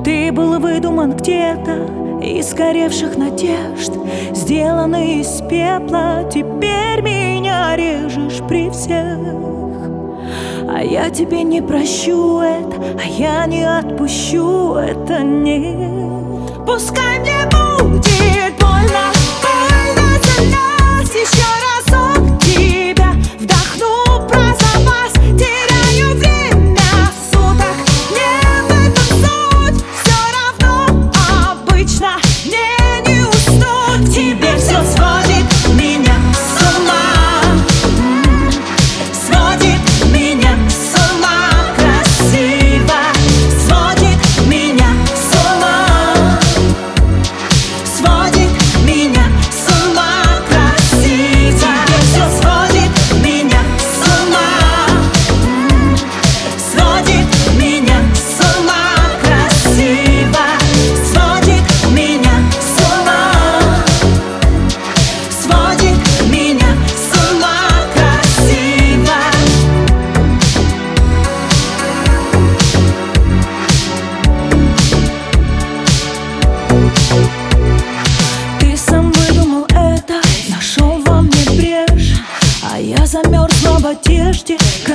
Ты был выдуман где-то из сгоревших надежд, сделанный из пепла. Теперь меня режешь при всех, а я тебе не прощу это, а я не отпущу это, нет. Пускай мне будет больно, больно за нас. Еще разок тебя вдохну про запас, теряю время суток, не в этом суть. Все равно обычно мне не уснуть. Тебе все сводит меня с ума, сводит меня с ума. Красиво сводит меня с ума, сводит меня с ума. Красиво все сводит меня с ума, сводит меня с ума. Красиво сводит меня с ума, сводит меня с ума. Красиво. Ты сам выдумал это, нашел во мне брешь, а я замерзла в одежде.